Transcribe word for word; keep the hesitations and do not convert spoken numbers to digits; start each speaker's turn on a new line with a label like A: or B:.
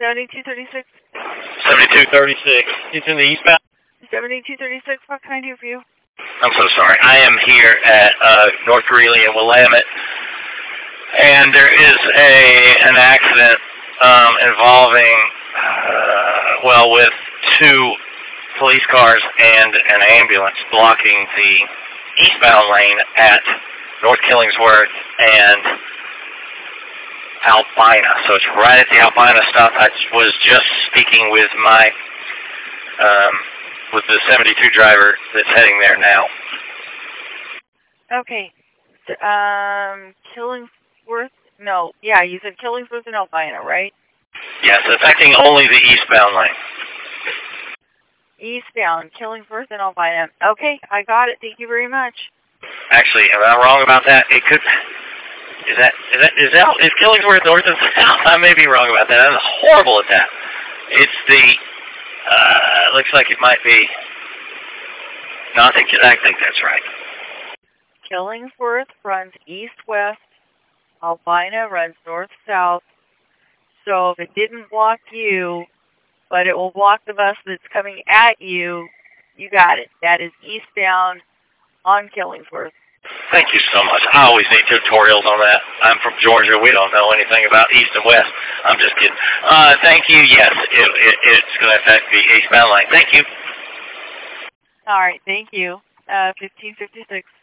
A: seventy-two thirty-six.
B: seventy-two thirty-six. It's in the eastbound.
A: seventy-two thirty-six, what can I do for you?
B: I'm so sorry. I am here at uh, North Greeley and Willamette, and there is a an accident um, involving, uh, well, with two police cars and an ambulance blocking the eastbound lane at North Killingsworth and Albina. So it's right at the Albina stop. I was just speaking with my, um, with the seventy-two driver that's heading there now.
A: Okay. Um, Killingsworth? No. Yeah, you said Killingsworth and Albina, right?
B: Yes, affecting only the eastbound lane.
A: Eastbound, Killingsworth and Albina. Okay, I got it. Thank you very much.
B: Actually, am I wrong about that? It could... Is that... Is that... Is, that, is Killingsworth north and south? I may be wrong about that. I'm horrible at that. It's the... Uh, looks like it might be... No, I think, I think that's right.
A: Killingsworth runs east-west. Albina runs north-south. So if it didn't block you, but it will block the bus that's coming at you, you got it. That is eastbound on Killingsworth.
B: Thank you so much. I always need tutorials on that. I'm from Georgia. We don't know anything about east and west. I'm just kidding. Uh, thank you. Yes, it, it, it's going to affect the eastbound lane. Thank you.
A: All right. Thank you. Uh, fifteen fifty-six.